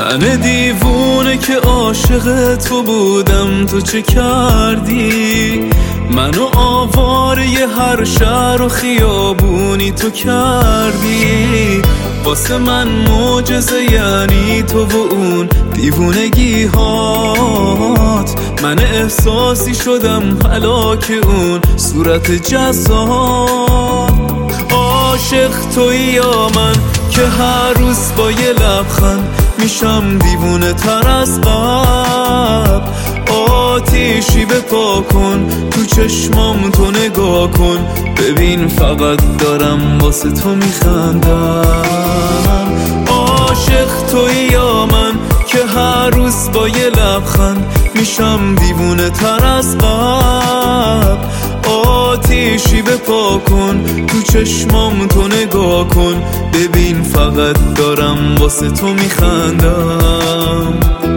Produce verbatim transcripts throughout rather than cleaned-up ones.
من دیوونه که عاشق تو بودم، تو چه کردی؟ منو آواره هر شهر و خیابونی تو کردی. واسه من معجزه یعنی تو و اون دیوونگی هات. من احساسی شدم هلاک اون صورت جذاب. عاشق تویی یا من که هر روز با یه لبخند میشم دیوونه تر از قبل. آتیشی بپا کن تو چشمام، تو نگاه کن ببین فقط دارم واسه تو میخندم. عاشق تویی یا من که هر روز با یه لبخند میشم دیوونه تر از قبل. آتیشی بپا کن تو چشمام، تو نگاه کن ببین فقط دارم واسه تو میخندم.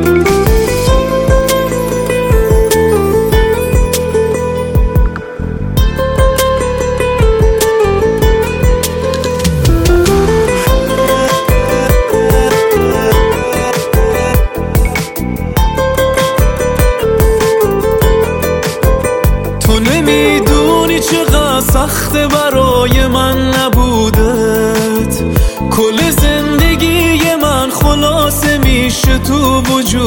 تو نمیدونی چقدر سخته برای من نبودت. کل زندگی من خلاصه میشه تو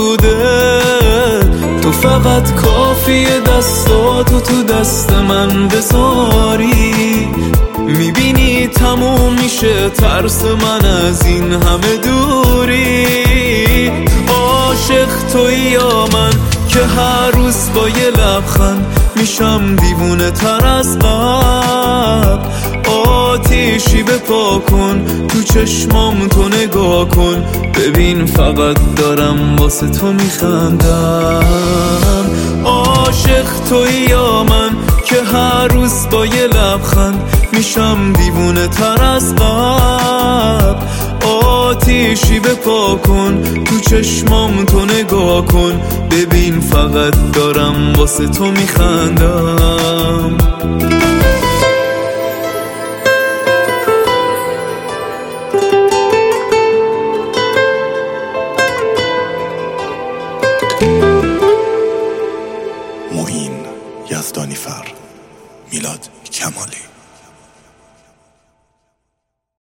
وجودت. تو فقط کافیه دستاتو تو دست من بذاری، میبینی تموم میشه ترس من از این همه دوری. عاشق تویی یا من که هر روز با یه لبخند میشم دیوونه تر از قبل. آتیشی بپا کن تو چشمام، تو نگاه کن ببین فقط دارم واسه تو میخندم. عاشق تویی یا من که هر روز با یه لبخند میشم دیوونه تر از قبل. آتیشی بپا کن تو چشمام، تو نگاه کن ببین فقط دارم واسه تو میخندم.